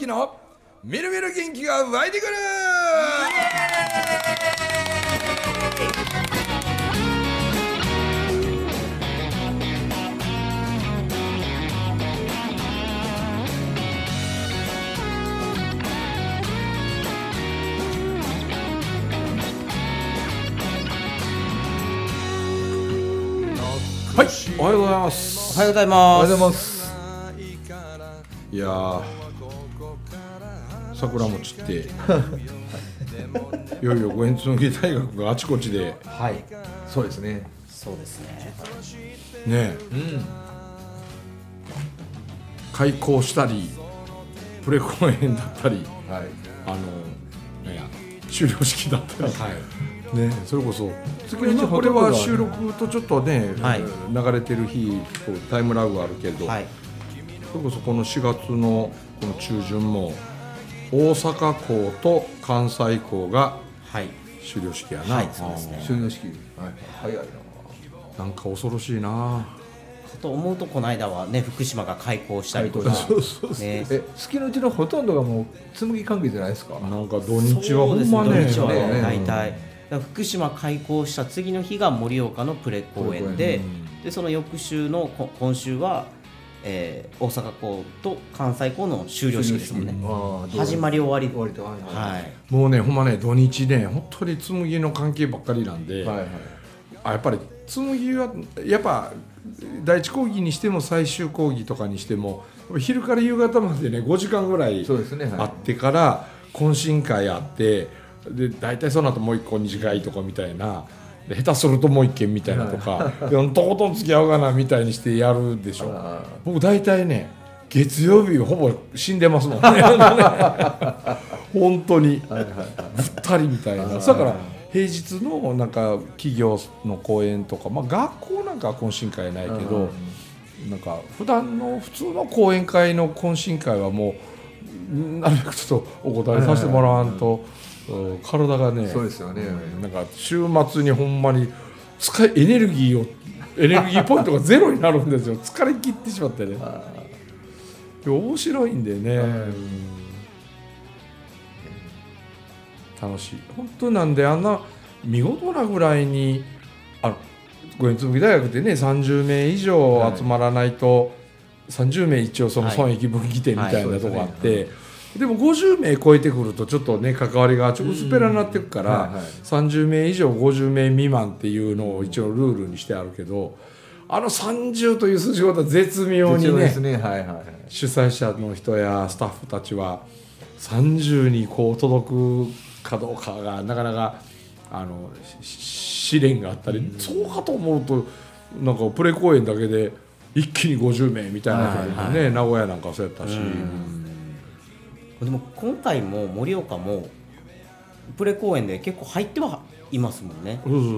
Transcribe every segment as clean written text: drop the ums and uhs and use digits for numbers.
之のみるみる元気が湧いてくる。はい、おはようございます。 おはようございます。 おはようございます。 いやー、桜餅っていよいよ五円紬大学があちこちで、 はい、そうですね。 そうですね。 ね、開校したりプレ公演だったり、 はい、 なんや修了式だったり、 はいね、それこそ月のこれは収録とちょっとね、 はい、 流れてる日とタイムラグがあるけど、 はい、 それこそこの4月のこの中旬も大阪校と関西校が修了式やな、 はい、そうですね。 修了式、はい、早いな。 なんか恐ろしいなと思うとこの間はね、福島が開校したりとか、 そうそうそう、 ね、 月のうちのほとんどがもう紬関係じゃないですか。 なんか土日はほんまね、 土日はね、大体だから福島開校した次の日が盛岡のプレ公演で、でその翌週の今週は、大阪校と関西校の修了式ですもんね。始まり終わりと、はいはい、 もうねほんまね土日ね本当に紬の関係ばっかりなんで、 はいはい、 やっぱり紬はやっぱ第一講義にしても最終講義とかにしても昼から夕方までね5時間ぐらいあってから懇親会あって、で大体その後もう一個二次会とかみたいな、で下手するともう一軒みたいなとか、とことん付き合うかなみたいにしてやるでしょ。僕大体ね月曜日ほぼ死んでますもんね本当にぶったりみたいな。だから平日のなんか企業の講演とか、まあ、学校なんかは懇親会ないけど、なんか普段の普通の講演会の懇親会はもうなるべくちょっとお答えさせてもらわんと、体がね、 そうですよね、 なんか週末にほんまにエネルギーポイントがゼロになるんですよ。疲れ切ってしまってね。面白いんでね、楽しい本当なんで、あんな見事なぐらいに五円紬大学でね30名以上集まらないと、30名一応その損益分岐点みたいなとこあって、でも50名超えてくるとちょっとね関わりが薄っぺらになってくから、30名以上50名未満っていうのを一応ルールにしてあるけど、30という数字は絶妙にね、主催者の人やスタッフたちは30にこう届くかどうかがなかなか試練があったり、そうかと思うとなんかプレ公演だけで一気に50名みたいなところでね、名古屋なんかそうやったし、 でも今回も盛岡もプレ公演で結構入ってはいますもんね。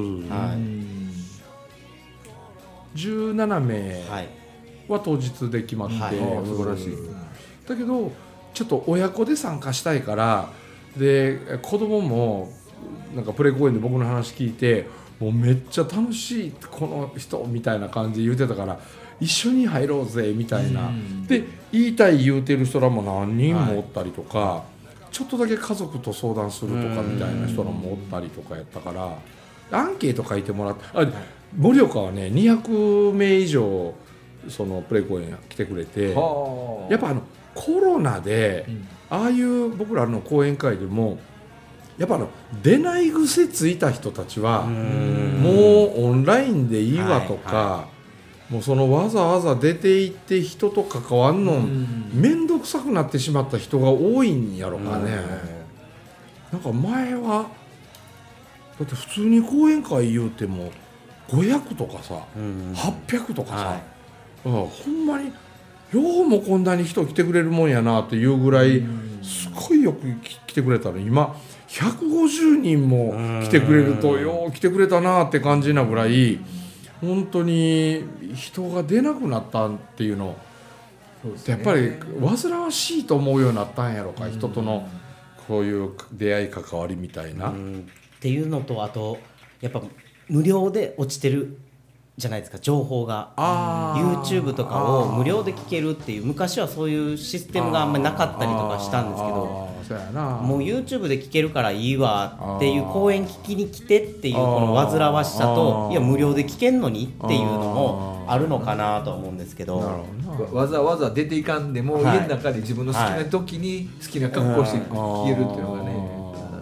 17名は当日で決まって、 素晴らしい。 だけどちょっと親子で参加したいから、で子供もなんかプレ公演で僕の話聞いて、もうめっちゃ楽しいこの人みたいな感じで言ってたから、一緒に入ろうぜみたいな、で言いたい言うてる人らも何人もおったりとか、ちょっとだけ家族と相談するとかみたいな人らもおったりとかやったから、アンケート書いてもらって、盛岡はね200名以上そのプレ公演来てくれて、やっぱコロナで、ああいう僕らの講演会でもやっぱ出ない癖ついた人たちはもうオンラインでいいわとか、もうそのわざわざ出て行って人と関わんの面倒くさくなってしまった人が多いんやろかね。なんか前はだって普通に講演会言うても500とかさ、800とかさ、ほんまにようもこんなに人来てくれるもんやなっていうぐらいすごいよく来てくれたの。今150人も来てくれるとよう来てくれたなって感じなぐらい本当に人が出なくなったっていうの、やっぱり煩わしいと思うようになったんやろか、人とのこういう出会い関わりみたいな、 っていうのと、あとやっぱ無料で落ちてるじゃないですか、情報が。 あー YouTube とかを無料で聞けるっていう、昔はそういうシステムがあんまりなかったりとかしたんですけど、 そうやな、 もう YouTube で聞けるからいいわっていう、公演聞きに来てっていうこの煩わしさと、いや無料で聞けんのにっていうのもあるのかなとは思うんですけど。 なるほどな。 わざわざ出ていかんでも、 はい家の中で自分の好きな時に好きな格好をして聞けるっていうのがね、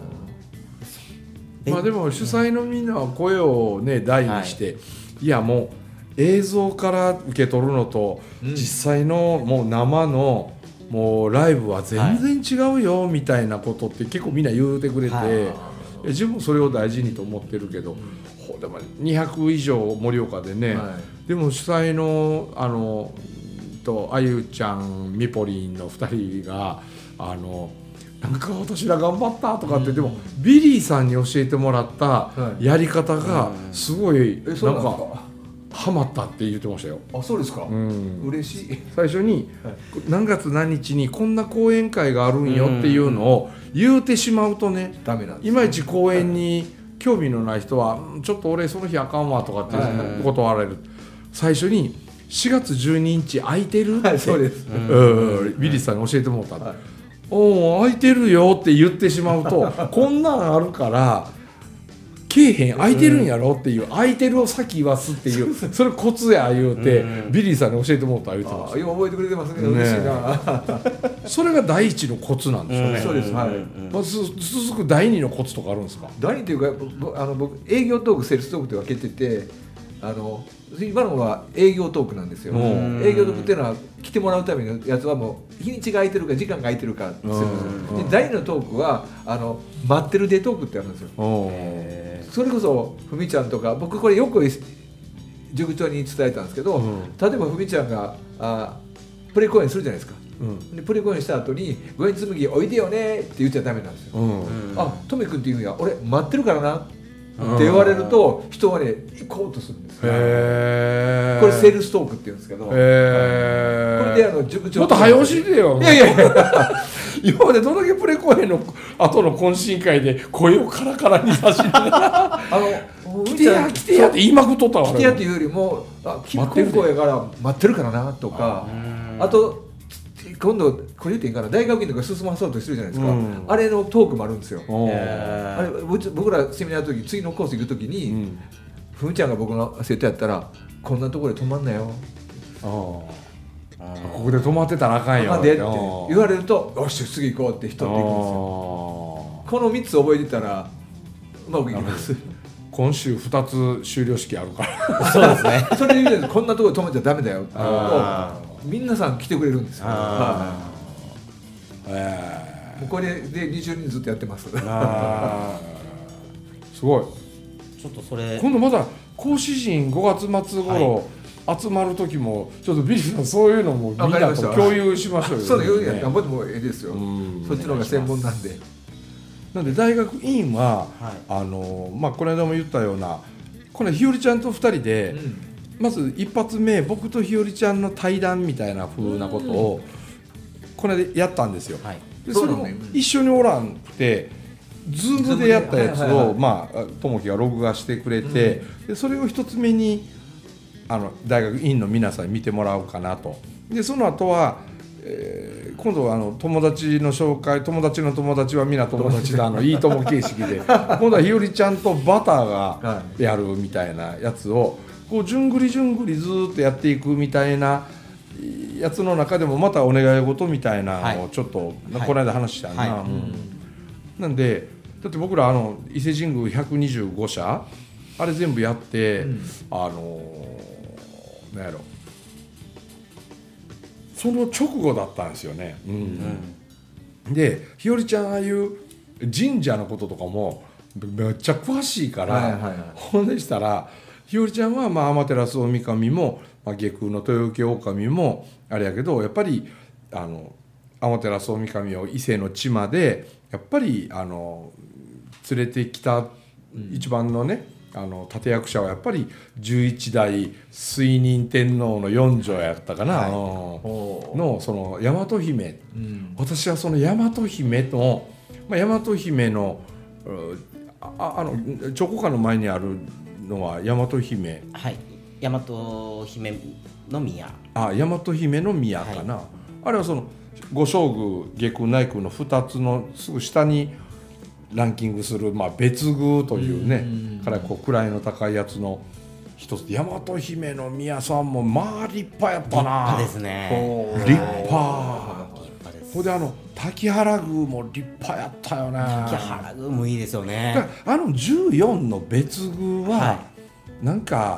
まあでも主催のみんなは声をね大にして、いやもう映像から受け取るのと、実際のもう生のもうライブは全然違うよみたいなことって結構みんな言うてくれて、自分もそれを大事にと思ってるけど、でも200以上盛岡でね、でも主催のあゆちゃんみぽりんの2人がなんか私ら頑張ったとかって、でもビリーさんに教えてもらったやり方がすごいなんかハマったって言ってましたよ。 あ、そうですか、嬉しい。 最初に何月何日にこんな講演会があるんよっていうのを言うてしまうとね、 ダメなんです。 いまいち講演に興味のない人はちょっと俺その日あかんわとかって断られる。最初に4月12日空いてるって、 そうです、 ビリーさんに教えてもらった、お空いてるよって言ってしまうとこんなんあるからけえへん、空いてるんやろっていう、空いてるを先言わすっていうそれコツや言うて、ビリーさんに教えてもらった言うてました。 よう覚えてくれてますね、嬉しいな。 それが第一のコツなんですよね。 そうです、はい。 まず続く第二のコツとかあるんですか？ 第二というか、僕営業トーク、セールストークって分けてて、今のは営業トークなんですよ。営業トークっていうのは来てもらうためのやつはもう日にちが空いてるか時間が空いてるかってするんですよ。で第二のトークは待ってるデートークってあるんですよ。それこそふみちゃんとか、僕これよく塾長に伝えたんですけど、例えばふみちゃんがプレ公演するじゃないですか。でプレ公演した後に「ご縁紬おいでよね」って言っちゃダメなんですよ。あ、とめくんって言うんや、俺待ってるからなって言われると人はね行こうとするんですよ。これセールストークって言うんですけど、これで塾長もっと早押しでよ。 いやいやいや今までどれだけプレ公演の後の懇親会で声をカラカラにさしながら来てや来てやって言いまくっとったわ。 来てやっていうよりも待ってる声やから待ってるからなとか、あと今度これ言っていいかな、大学院とか進まそうとしてるじゃないですか、あれのトークもあるんですよ。あれ僕らセミナーの時、次のコース行く時に、ふみちゃんが僕の生徒やったらこんなところで泊まんなよ、 ここで泊まってたらあかんよって言われると、よし次行こうって人って行くんですよ。この3つ覚えてたらうまくいきます。 今週2つ終了式あるからそうですね。 それで言うとこんなところで泊まっちゃダメだよって皆さん来てくれるんですよ。もうこれで20人ずっとやってます。 すごい。 ちょっとそれ今度まだ講師陣5月末頃集まる時もちょっとビリーさんそういうのもみんなと共有しましょうよ。 そういうや頑張ってもええですよ。そっちの方が専門なんで。 なんで大学院はまあこの間も言ったような、これひよりちゃんと2人でまず一発目僕とひよりちゃんの対談みたいな風なことをこれでやったんですよ。でそれも一緒におらんくてズームでやったやつをまあともきが録画してくれて、でそれを一つ目に大学院の皆さんに見てもらおうかなと。でその後は今度は友達の紹介、友達の友達は皆友達だいいとも形式で今度はひよりちゃんとバターがやるみたいなやつをこうじゅんぐりじゅんぐりずっとやっていくみたいなやつの中でもまたお願い事みたいなのをちょっとこの間話したんな。なんでだって僕ら伊勢神宮125社あれ全部やって、なんやろその直後だったんですよね。でひよりちゃんああいう神社のこととかもめっちゃ詳しいから、ほんでしたらひよりちゃんは天照大神も、下空の豊受大もあれやけど、やっぱり天照大神を伊勢の地までやっぱり連れてきた一番のね立役者はやっぱり11代水仁天皇の四女やったかな、のその大和姫、私はその大和姫の、大和姫の彫刻家の前にあるのは大和姫大和姫の宮。 大和姫の宮かな、あれはその五正宮下宮内宮の2つのすぐ下にランキングする、別宮というね、からこう位の高いやつの一つ、大和姫の宮さんも立派やったな。 立派ですね。 立派ほんで滝原宮も立派やったよね。 滝原宮もいいですよね。 だから14の別宮は、なんか、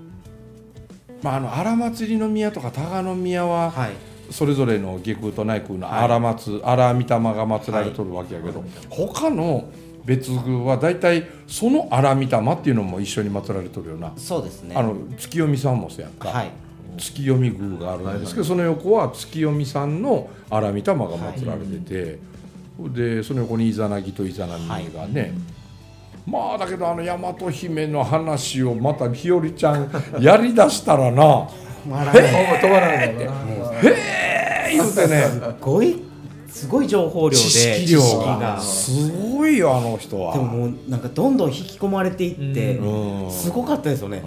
荒祭の宮とか多賀宮は、それぞれの下宮と内宮の荒御霊が祀られとるわけやけど、他の別宮はだいたいその荒御霊っていうのも一緒に祀られとるような。 そうですね。 月読さんもそうやんか、月読宮があるんですけど、その横は月読さんの荒御霊が祀られてて、でその横にイザナギとイザナミがね、だけど大和姫の話をまた日和ちゃんやりだしたらな止まらないんだよな。 言うてね、 すごい情報量で知識量がすごいよ、あの人は。 でももうなんかどんどん引き込まれていって、すごかったですよね。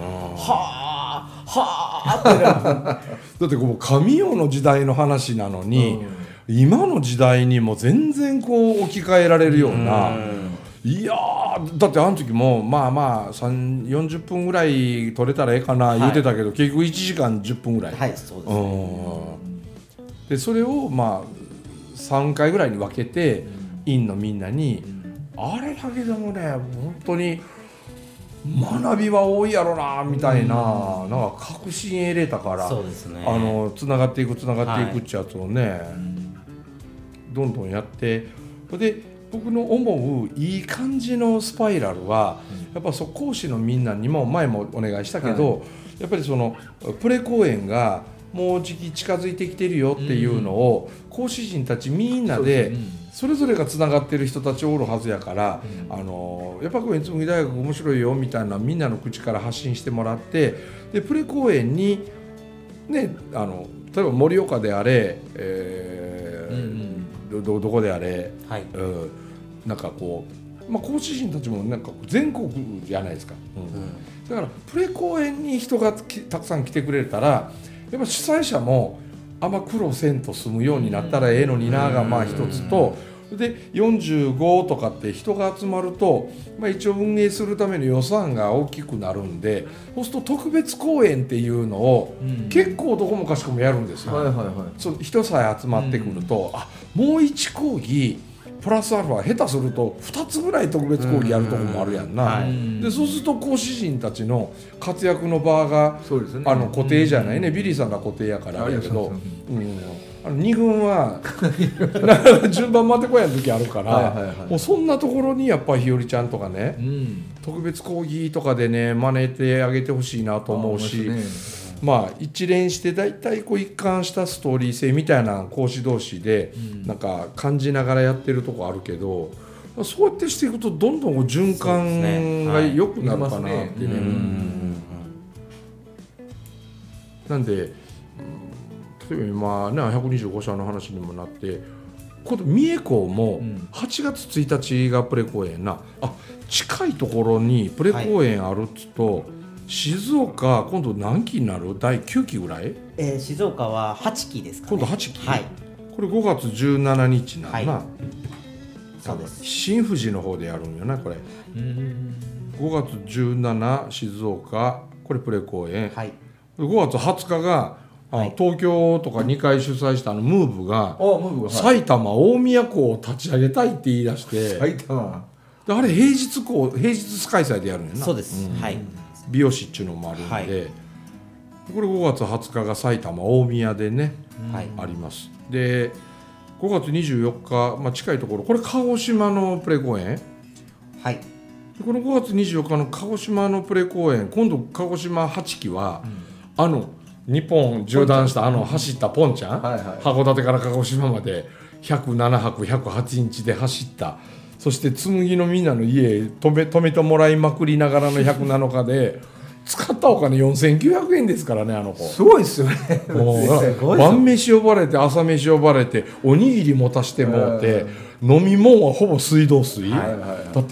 はあってだってこう神代の時代の話なのに、今の時代にも全然こう置き換えられるような、いやだってあの時も40分ぐらい取れたらええかな言うてたけど、結局1時間10分ぐらい、 そうですね。 でそれを3回ぐらいに分けて、院のみんなに、あれだけでもね本当に学びは多いやろなみたいな、なんか確信得れたから、 そうですね、 つながっていくってやつをね、どんどんやって、で僕の思ういい感じのスパイラルは、やっぱ講師のみんなにも前もお願いしたけど、やっぱりそのプレ公演がもうじき近づいてきてるよっていうのを、講師陣たちみんなでそれぞれがつながってる人たちおるはずやから、やっぱり紬大学面白いよみたいなみんなの口から発信してもらって、でプレ公演にね、例えば盛岡であれ、どこであれ、なんかこう、講師陣たちもなんか全国じゃないですか、だからプレ公演に人がたくさん来てくれたら、やっぱ主催者もあんま苦労せんと済むようになったらええのになが一つと、で45とかって人が集まると、一応運営するための予算が大きくなるんで、そうすると特別公演っていうのを結構どこもかしこもやるんですよ。そう人さえ集まってくると、もう1講義プラスアルファ下手すると2つぐらい特別講義やるとこもあるやんな。でそうすると講師陣たちの活躍の場が、固定じゃないね、ビリーさんが固定やからあれやけど、2軍は順番待ってこやん時あるから、もうそんなところにやっぱり日和ちゃんとかね、特別講義とかでね真似てあげてほしいなと思うし、一連してだいたい一貫したストーリー性みたいな講師同士でなんか感じながらやってるとこあるけど、そうやってしていくとどんどん循環が良くなるかなってね。なんで例えば今ね125社の話にもなって、今度三重校も8月1日がプレ公演な、近いところにプレ公演あるっつと、静岡今度何期になる？第9期ぐらい？ 静岡は8期ですかね。 今度8期、これ5月17日なのな、 そうです。 新富士の方でやるんよなこれ。5月17静岡これプレ公演、5月20日が東京とか2回主催したムーブが埼玉大宮校を立ち上げたいって言い出して、 埼玉であれ平日開催でやるんやな。 そうです、 美容師っていうのもあるんで、これ5月20日が埼玉大宮でね、あります。で5月24日、近いところこれ鹿児島のプレ公演、この5月24日の鹿児島のプレ公演、今度鹿児島8期は、日本縦断した走ったポンちゃん、函館から鹿児島まで107泊108日で走った、そして紬のみんなの家止めてもらいまくりながらの107日で使ったお金4900円ですからね、あの子すごいですよね。 晩飯呼ばれて朝飯呼ばれておにぎり持たしてもって、飲み物はほぼ水道水、だって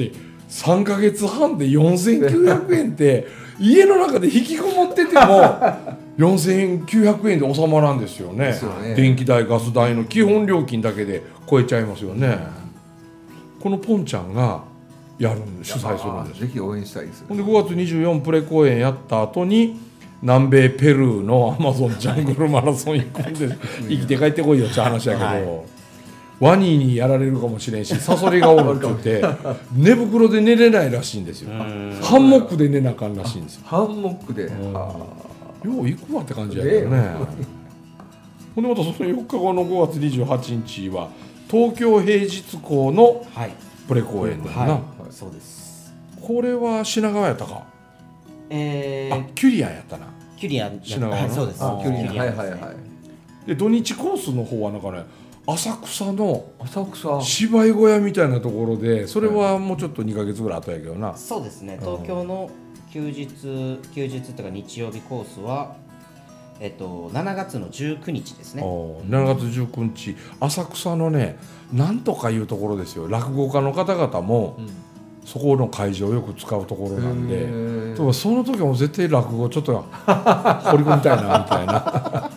3ヶ月半で4900円って家の中で引きこもってても4900円で収まらんですよね。 ですよね。 電気代ガス代の基本料金だけで超えちゃいますよね。このポンちゃんが主催するんです。 ぜひ応援したいです。 ほんで5月24プレ公演やった後に南米ペルーのアマゾンジャングルマラソン行くんで生きて帰ってこいよって話やけど、 はい、 ワニにやられるかもしれんしサソリがおるって言って寝袋で寝れないらしいんですよ。ハンモックで寝なあかんらしいんですよ。 ハンモックで、 よう行くわって感じやけどね。ほんでまたその4日後の5月28日は東京平日校のプレ公演だよな、 はい、そうです。 これは品川やったか、キュリアンやったな。 キュリアン品川の、 はい、そうです。 キュリアン、はいはいはい。 で土日コースの方はなんかね浅草の浅草芝居小屋みたいなところで、それはもうちょっと2ヶ月ぐらい後やけどな。 そうですね。東京の休日というか日曜日コースは7月の19日ですね。 7月19日浅草のねなんとかいうところですよ。落語家の方々も、そこの会場をよく使うところなんで、その時はもう絶対落語ちょっと掘り込みたいなみたいな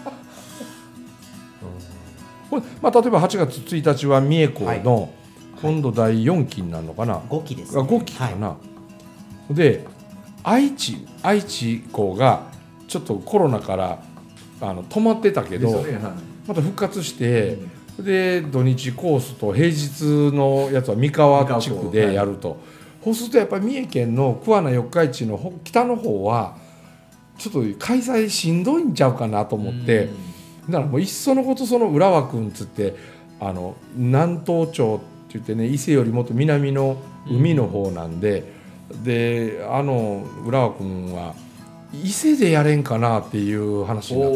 まあ、例えば8月1日は三重校の今度第4期になるのかな、 5期ですね。 5期かな、で愛知校がちょっとコロナから止まってたけど、また復活して、で土日コースと平日のやつは三河地区でやると、そうするとやっぱり三重県の桑名四日市の北の方はちょっと開催しんどいんちゃうかなと思って、だからもういっそのことその浦和くんつって南東町って言ってね、伊勢よりもっと南の海の方なんで、で浦和くんは伊勢でやれんかなっていう話になって、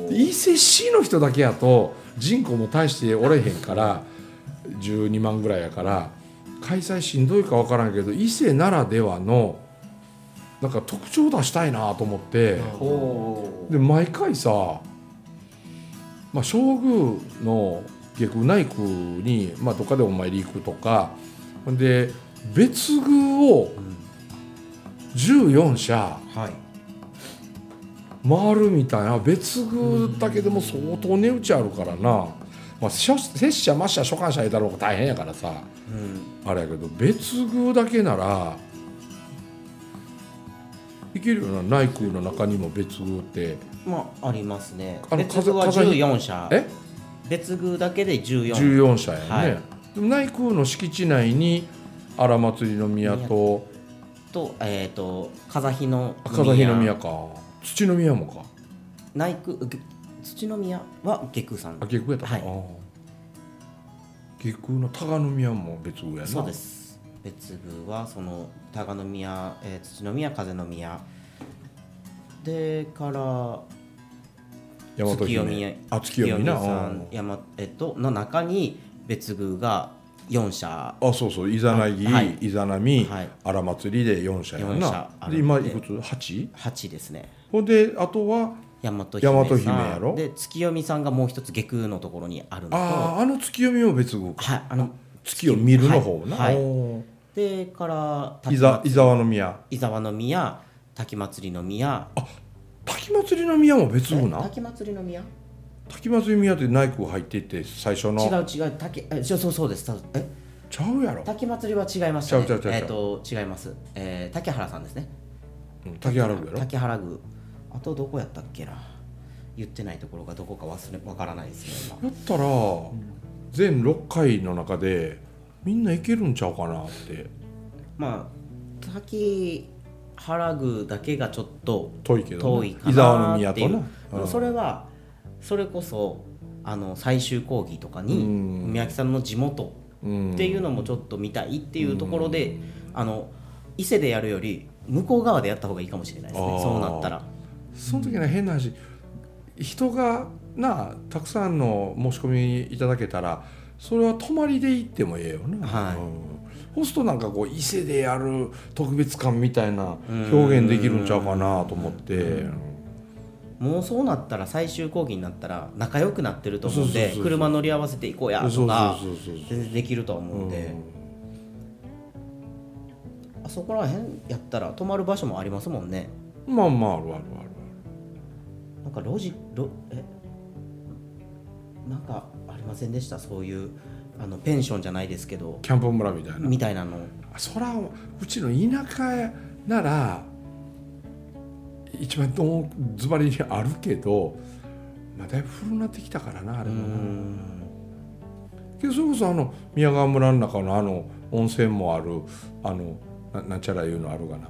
伊勢市の人だけやと人口も大しておれへんから12万ぐらいやから開催しんどいか分からんけど、伊勢ならではのなんか特徴出したいなと思って、で毎回さ、正宮の下宮内宮に、どっかでお参り行くとかで別宮を14社回るみたいな、別宮だけでも相当値打ちあるからな、拙者末者所管者いたろうが大変やからさ、あれやけど別宮だけならいけるよな。内宮の中にも別宮ってありますね。別宮は14社、別宮だけで14 社やね、でも内宮の敷地内に荒祭宮と風日の宮か土の宮もか、 内宮土の宮は下宮さん。 下宮やったか、下宮の多賀宮も別宮やな。 そうです。別宮はその多賀宮、土の宮、風の宮でから月読宮さんの中に別宮が4社。 そうそう、イザナギ、イザナミ、荒祭で4社やな。で今いくつ 8 ですね。 ほんであとは大和姫やろ。 で月読さんがもう一つ下宮のところにあるのと、 月読も別宮か、月を見るの方な、 でから伊沢の宮、 滝祭の宮、 滝祭の宮も別宮な。 滝祭の宮って内宮入っていって最初の違うそうです。 ちゃうやろ。 滝祭は違いましたね。違います。滝原さんですね。 滝原宮やろ。 滝原宮、あとどこやったっけな、言ってないところがどこかわからないですね。 やったら、全6回の中でみんないけるんちゃうかなって。 滝原宮だけがちょっと遠いけど、 遠いかなっていう。 伊沢の宮とな、 それはそれこそ最終講義とかに宮城さんの地元っていうのもちょっと見たいっていうところで、伊勢でやるより向こう側でやった方がいいかもしれないですね。そうなったらその時に変な話、人がたくさんの申し込みいただけたらそれは泊まりで行ってもええよな、そうするとなんかこう伊勢でやる特別感みたいな表現できるんちゃうかなと思って、 もうそうなったら最終講義になったら仲良くなってると思うんで、車乗り合わせて行こうやとか全然できると思うんで、 そこら辺やったら泊まる場所もありますもんね。 まあまああるあるある。 なんかなんかありませんでした、そういうペンションじゃないですけどキャンプ村みたいな。 みたいなの。 そらうちの田舎なら一番ズバリにあるけど、まあ、だいぶ古くなってきたからなあれもな。けどそれこそ宮川村の中の温泉もあるなんちゃらいうのあるがな、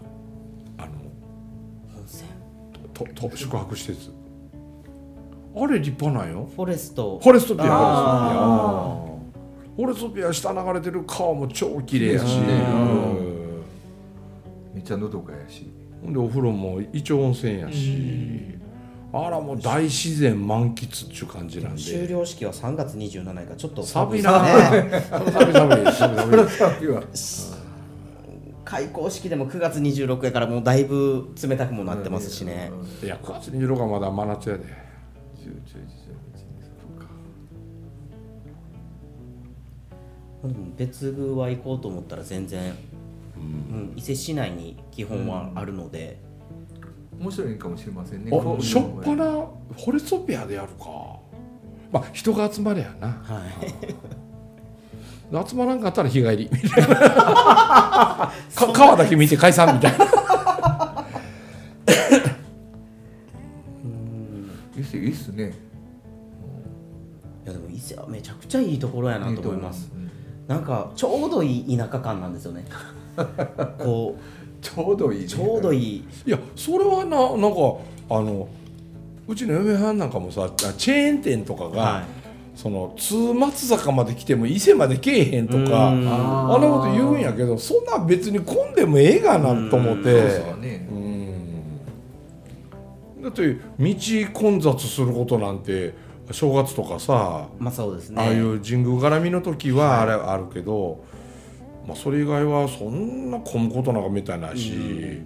温泉宿泊施設、あれ立派なんよ。 フォレストフォレストピア下流れてる川も超綺麗やし、 めっちゃのどかやし、 でお風呂も一応温泉やし、あらもう大自然満喫っていう感じなんで。 終了式は3月27日かちょっと寒いですね。 寒い開校式でも9月26やからもうだいぶ冷たくもなってますしね。 いや9月26日はまだ真夏やで。 別宮は行こうと思ったら全然、伊勢市内に基本はあるので、 面白いかもしれませんね。 しょっぱなフォレストピアでやるか。まあ人が集まれやな、 はい、 集まらんかったら日帰りみたいな川だけ見て解散みたいな。 いいっすね。 いやでも伊勢はめちゃくちゃいいところやなと思います。なんかちょうどいい田舎感なんですよね。こうちょうどいい、ね、 ちょうどいい。 いやそれはなんかうちの嫁はんなんかもさ、チェーン店とかが、はい、その津松坂まで来ても伊勢まで来えへんとかあんなこと言うんやけど、そんな別に混んでもええがなと思って。だって道混雑することなんて正月とかさ、 まあそうですね、 ああいう神宮絡みの時はあれあるけど、まあ、それ以外はそんな混むことなんかめったにないし、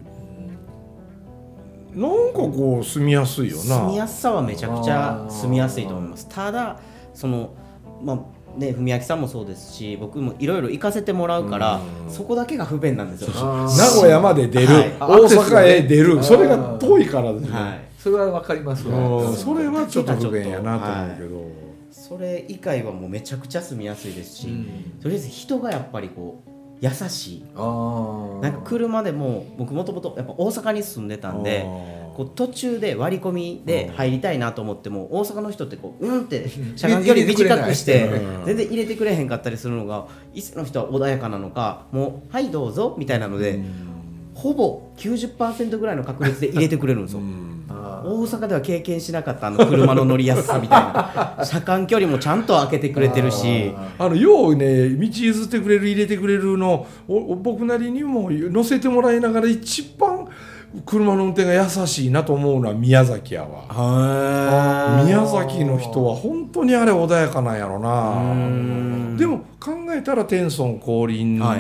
なんかこう住みやすいよな。 住みやすさはめちゃくちゃ住みやすいと思います。ただまあね、文明さんもそうですし僕もいろいろ行かせてもらうからそこだけが不便なんですよ。 名古屋まで出る、はい、大阪へ出る、それが遠いからですね、はい、 それは分かりますわ。 それはちょっと不便やなと思うけど、はい、 それ以外はもうめちゃくちゃ住みやすいですし、とりあえず人がやっぱりこう優しい。なんか車でも僕もともとやっぱ大阪に住んでたんで、こう途中で割り込みで入りたいなと思っても大阪の人ってこうって車間距離短くして全然入れてくれへんかったりするのが、伊勢の人は穏やかなのかもうはいどうぞみたいなのでほぼ 90% ぐらいの確率で入れてくれるんですよ。大阪では経験しなかった車の乗りやすさみたいな車間距離もちゃんと開けてくれてるし、 ようね道譲ってくれる入れてくれるの僕なりにも乗せてもらいながら一番車の運転が優しいなと思うのは宮崎やわ。宮崎の人は本当にあれ穏やかなんやろな。でも考えたら天孫降臨の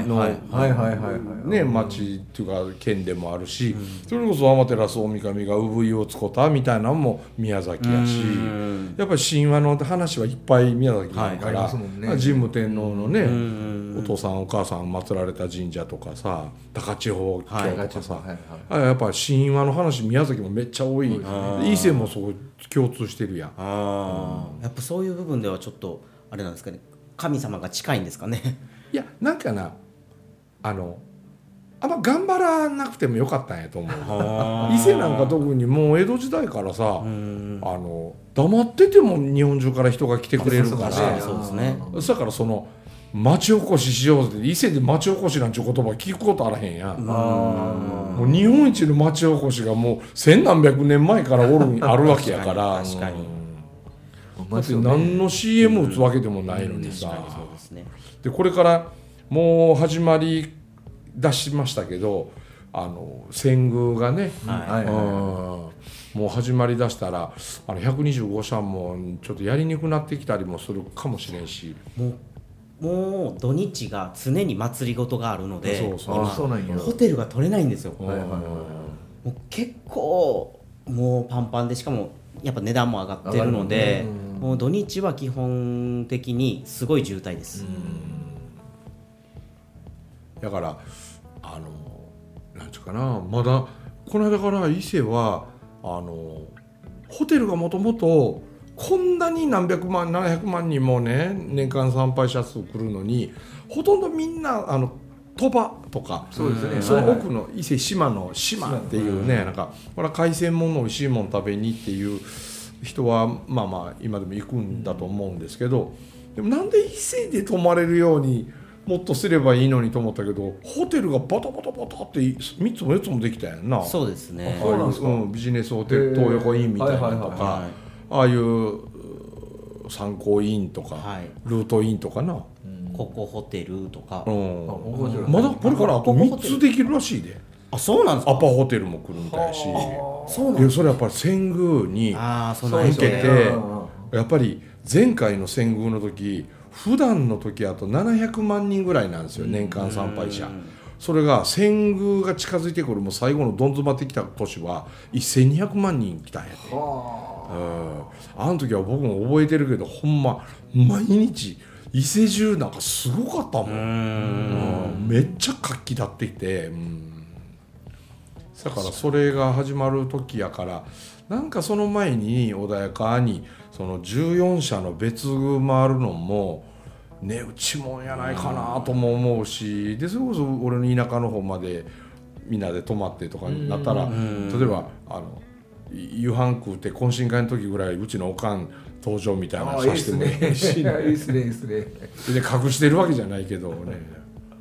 町っていうか県でもあるし、それこそ天照大神が産湯をつこたみたいなのも宮崎やし、やっぱり神話の話はいっぱい宮崎にあるから、神武天皇のねお父さんお母さん祀られた神社とかさ、高千穂峡とかさ、やっぱ神話の話宮崎もめっちゃ多い。伊勢もそう共通してるやん。 やっぱそういう部分ではちょっとあれなんですかね、神様が近いんですかね。 いやなんかなあんま頑張らなくてもよかったんやと思う。伊勢なんか特にもう江戸時代からさ黙ってても日本中から人が来てくれるから、 そうですね。 だからその町おこししようって伊勢で町おこしなんて言葉聞くことあらへんやん。もう日本一の町おこしがもう千何百年前からあるわけやから確かに何の CM 打つわけでもないのにさ、でこれからもう始まり出しましたけど遷宮がね、もう始まりだしたら125社もちょっとやりにくくなってきたりもするかもしれんし、 もう土日が常に祭り事があるので今ホテルが取れないんですよ。もう結構もうパンパンで、しかもやっぱ値段も上がってるのでもう土日は基本的にすごい渋滞です。 だからちかな、まだこの間から伊勢はホテルがもともとこんなに何百万700万人もね年間参拝者数来るのに、ほとんどみんな鳥羽とかそうですね、 その奥の伊勢志摩の島っていうね、なんかこれは海鮮もの美味しいもの食べにっていう人はまあまあ今でも行くんだと思うんですけど、でもなんで伊勢で泊まれるようにもっとすればいいのにと思ったけど、ホテルがバタバタバタって3つも4つもできたやんな。 そうですね。 そうなんですか。 ビジネスホテル東横インみたいなのとか、ああいう参考インとか、ルートインとかな、 ココホテルとか、 まだこれからあと3つできるらしいで。 あ、そうなんですか。 アパホテルも来るみたいし、 そうなんですか。 それやっぱり遷宮に向けて、やっぱり前回の遷宮の時普段の時あと700万人ぐらいなんですよ、年間参拝者。それが遷宮が近づいてくるもう最後のどん詰まってきた年は1200万人来たんやで。あの時は僕も覚えてるけど、ほんま毎日伊勢中なんかすごかったもん。めっちゃ活気立ってきて、だからそれが始まる時やから、なんかその前に穏やかにその14社の別宮回るのも値打ちもんやないかなとも思うし、でそれこそ俺の田舎の方までみんなで泊まってとかになったら、例えば夕飯食うて懇親会の時ぐらいうちのおかん登場みたいなのさせてもいいし、 いいですねいいですね。 で隠してるわけじゃないけどね。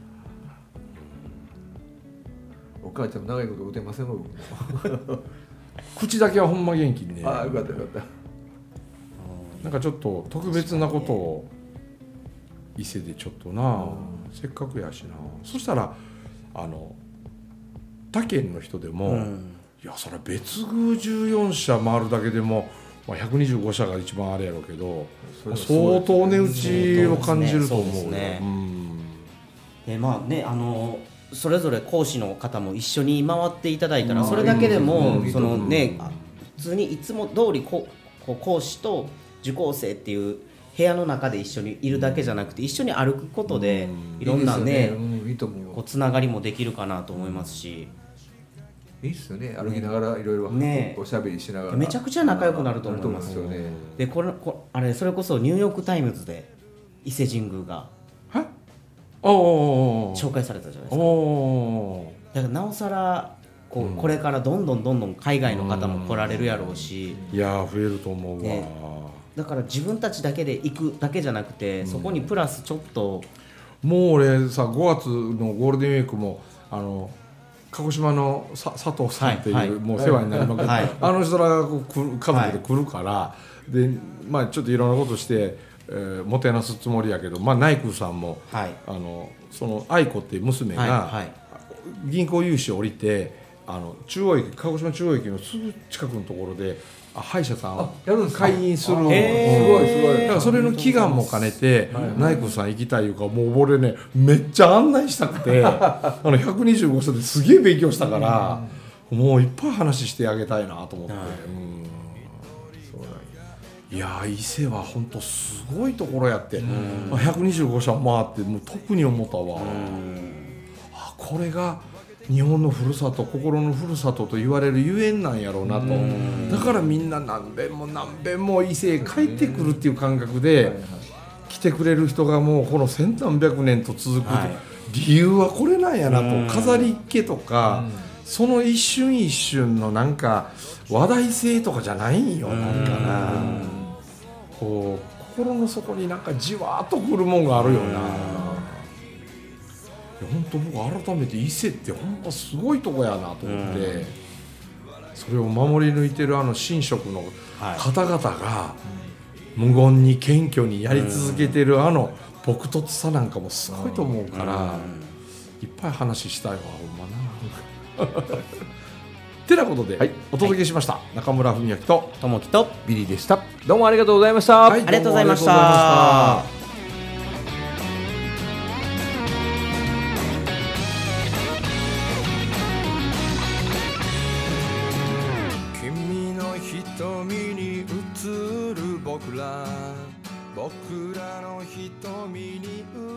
お母ちゃんも長いこと打てませんもん。 口だけはほんま元気にね。 ああよかったよかった。 なんかちょっと特別なことを伊勢でちょっとな、せっかくやしな。そしたら他県の人でも、いやそれは別宮14社回るだけでも、125社が一番あれやろうけど、相当値打ちを感じると思うよ。 でまあね、それぞれ講師の方も一緒に回っていただいたら、それだけでもそのね、普通にいつも通り講師と受講生っていう部屋の中で一緒にいるだけじゃなくて、一緒に歩くことでいろんなねつながりもできるかなと思いますし、 いいっすよね、歩きながらいろいろおしゃべりしながら、 めちゃくちゃ仲良くなると思いますよね。であれそれこそニューヨークタイムズで伊勢神宮が紹介されたじゃないですか。だからなおさらこれからどんどん海外の方も来られるやろうし、 いや増えると思うわ。 だから自分たちだけで行くだけじゃなくて、そこにプラスちょっともう俺さ、5月のゴールデンウィークも鹿児島の佐藤さんっていう、もう世話になりまくって、あの人らが家族で来るから、でちょっといろんなことしてもてなすつもりやけど、内宮さんも、その愛子っていう娘が、銀行融資を降りて中央駅、鹿児島中央駅のすぐ近くのところで歯医者さんを開院する。すごいすごい。だからそれの祈願も兼ねて内宮さん行きたいいうか、もう俺ねめっちゃ案内したくて125歳ですげえ勉強したから、もういっぱい話してあげたいなと思って。いや伊勢は本当すごいところやって、125社回ってもう特に思ったわ。これが日本のふるさと、心のふるさとと言われるゆえんなんやろうなと。だからみんな何遍も伊勢へ帰ってくるっていう感覚で来てくれる人がもうこの千何百年と続く、理由はこれなんやなと。飾りっ気とか、その一瞬一瞬のなんか話題性とかじゃないんよ。なんかな、こう心の底になんかじわーっとくるもんがあるよな。本当僕改めて伊勢ってほんますごいとこやなと思って、それを守り抜いてる神職の方々が無言に謙虚にやり続けてる朴突さなんかもすごいと思うから、いっぱい話したいわほんまな。てなことで、お届けしました、中村文明と友樹とビリーでした。どうもありがとうございました。 ありがとうございました。 僕らの瞳に映